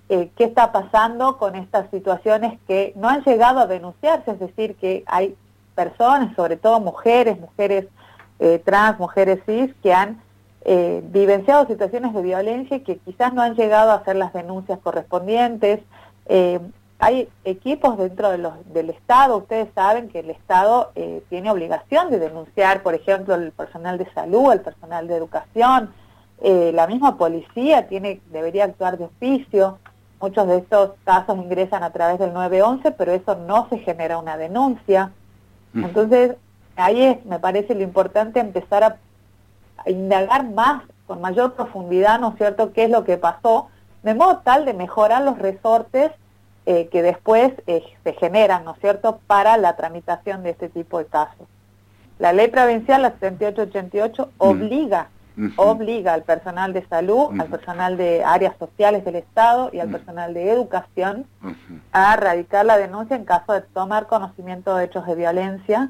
qué está pasando con estas situaciones que no han llegado a denunciarse, es decir, que hay personas, sobre todo mujeres trans, mujeres cis, que han vivenciado situaciones de violencia y que quizás no han llegado a hacer las denuncias correspondientes. Hay equipos dentro del Estado, ustedes saben que el Estado tiene obligación de denunciar, por ejemplo, el personal de salud, el personal de educación, la misma policía debería actuar de oficio. Muchos de estos casos ingresan a través del 911, pero eso no se genera una denuncia. Entonces, ahí me parece lo importante empezar a indagar más, con mayor profundidad, ¿no es cierto?, qué es lo que pasó, de modo tal de mejorar los resortes que después se generan, ¿no es cierto?, para la tramitación de este tipo de casos. La ley provincial, la 7888, obliga al personal de salud, al personal de áreas sociales del Estado y al personal de educación a radicar la denuncia en caso de tomar conocimiento de hechos de violencia.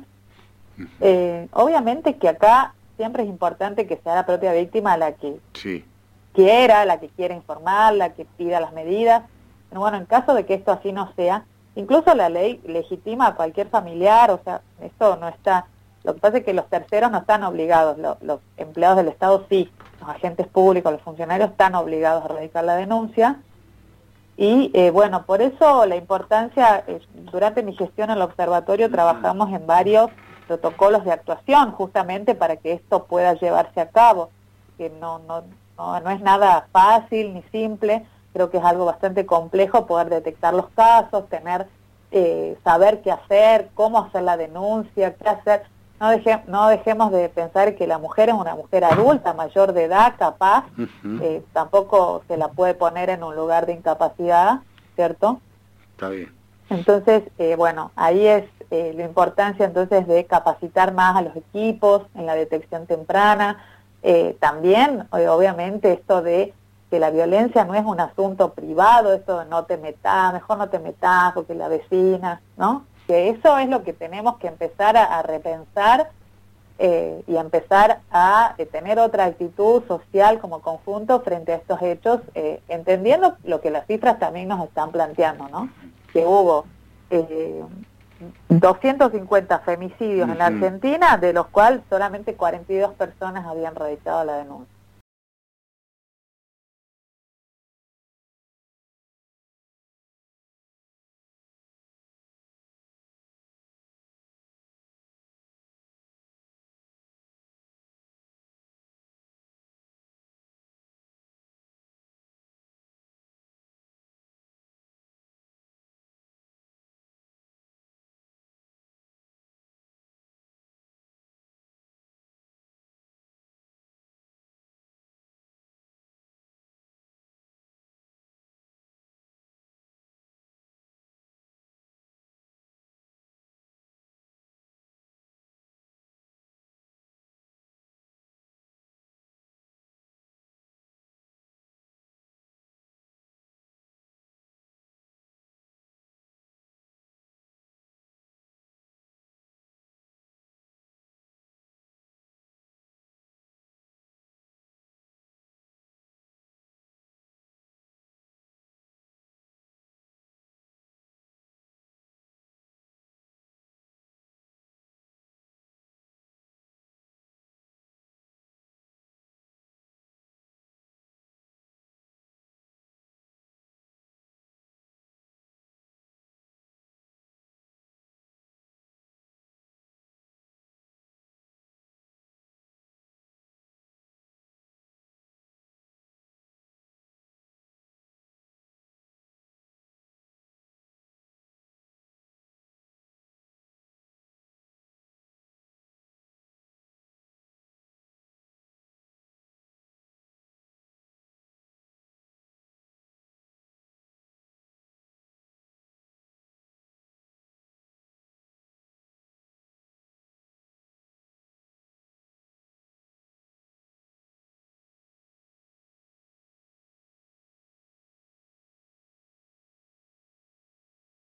Obviamente que acá siempre es importante que sea la propia víctima la que quiera informar, la que pida las medidas. Pero bueno, en caso de que esto así no sea, incluso la ley legitima a cualquier familiar, o sea, esto no está. Lo que pasa es que los terceros no están obligados, los empleados del Estado sí, los agentes públicos, los funcionarios están obligados a radicar la denuncia. Y bueno, por eso la importancia, durante mi gestión en el observatorio trabajamos en varios protocolos de actuación justamente para que esto pueda llevarse a cabo, que no es nada fácil ni simple, creo que es algo bastante complejo poder detectar los casos, saber qué hacer, cómo hacer la denuncia, qué hacer. No dejemos de pensar que la mujer es una mujer adulta, mayor de edad, capaz, tampoco se la puede poner en un lugar de incapacidad, ¿cierto? Está bien. Entonces, bueno, ahí es la importancia entonces de capacitar más a los equipos en la detección temprana. También, obviamente, esto de que la violencia no es un asunto privado, esto de no te metas, mejor no te metas porque la vecina, ¿no? Que eso es lo que tenemos que empezar a repensar y empezar a tener otra actitud social como conjunto frente a estos hechos, entendiendo lo que las cifras también nos están planteando, ¿no? Que hubo 250 femicidios en la Argentina, de los cuales solamente 42 personas habían radicado la denuncia.